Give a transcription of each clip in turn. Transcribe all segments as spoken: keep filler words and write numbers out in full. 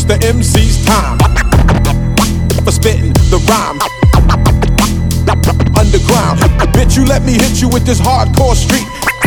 the M C's time for spitting the rhyme. Underground, bitch, you let me hit you with this hardcore street.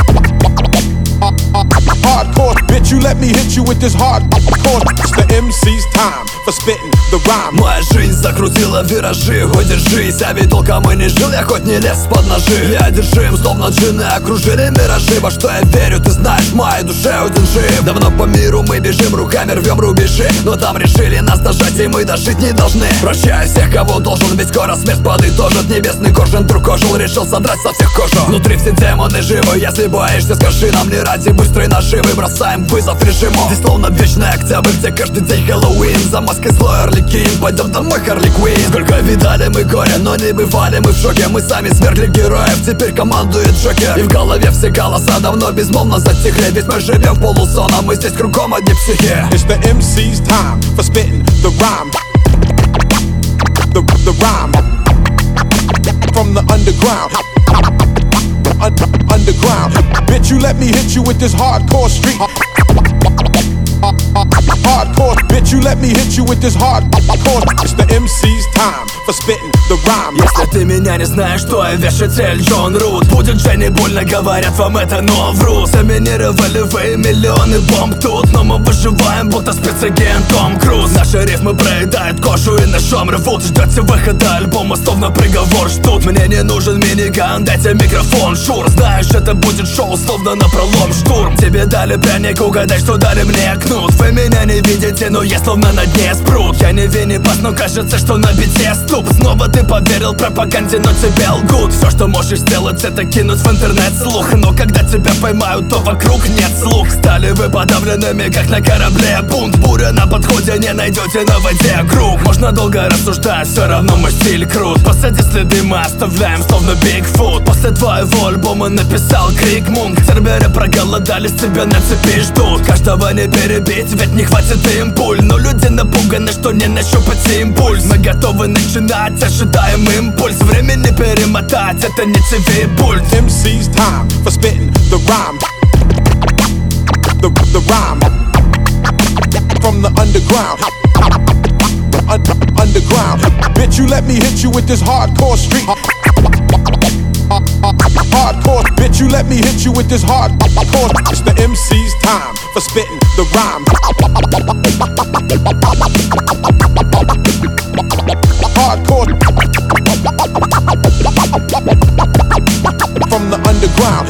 Hardcore, bitch, you let me hit you with this hardcore. It's the эм си's time for spitting the rhyme. Моя жизнь закрутила виражи, хоть держись, а ведь толком и не жил, я хоть не лез под ножи. Я одержим, словно джинны окружили миражи. Во что я верю, ты знаешь, в моей душе один жив. Давно по миру мы бежим, руками рвем рубежи, но там решили нас дожать, и мы дожить не должны. Прощаю всех, кого должен, ведь скоро смерть подытожит. Небесный коршун вдруг ожил, решил содрать со всех кожу. Внутри все демоны живы, если боишься, скажи нам, не ради быстрой наживы бросаем вызов режиму. Здесь словно вечный октябрь, где каждый день Хэллоуин. За маской злой Арлекин, пойдем домой, Харли Квин. Сколько видали мы горя, но не бывали мы в шоке. Мы сами свергли героев, теперь командует Джокер. И в голове все голоса давно безмолвно затихли, ведь мы живем в полусон, а мы здесь кругом одни психи. It's the эм си's time for spitting the rhyme. The, the rhyme from the underground. Underground, bitch, you let me hit you with this hardcore street. Hardcore, bitch, you let me hit you with this hardcore. It's the эм си's time for spitting the rhyme. Если ты меня не знаешь, то я вешатель Джон Рут. Будет же не больно, говорят вам это, но вру. Заминировали вы миллионы бомб тут, но мы выживаем, будто спецагент Том Круз. Наши рифмы проедают кожу и ножом рвут. Ждете выхода альбома, словно приговор ждут. Мне не нужен миниган, дайте микрофон, шур. Знаешь, это будет шоу, словно напролом штурм. Тебе дали пряник, угадай, что дали мне кнут. Вы меня не видите, но я словно на дне спрут. Я не Винни Пас, но кажется, что на бите ступ. Снова ты поверил пропаганде, но тебе лгут. Все, что можешь сделать, это кинуть в интернет слух. Но когда тебя поймают, то вокруг нет слух. Стали вы подавленными, как на корабле бунт. Буря на подходе, не найдете на воде круг. Можно долго рассуждать, все равно мой стиль крут. Посади следы мы оставляем, словно Бигфут. После твоего альбома написал Крик Мунк. Серверы проголодались, тебя на цепи ждут. Каждого не перебить, ведь не хватит им пуль. Но люди напуганы, что не нащупать импульс. Мы готовы начинать, ожидаем импульс. Время не перемотать, это не ти ви-пульт. эм си's time for spitting the rhyme. The, the rhyme from the underground. Underground, bitch, you let me hit you with this hardcore street. Hardcore, bitch, you let me hit you with this hardcore. It's the эм си's time for spitting the rhyme. Hardcore from the underground.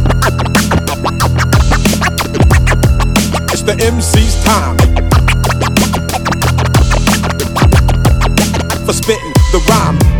It's the эм си's time for spitting the rhyme.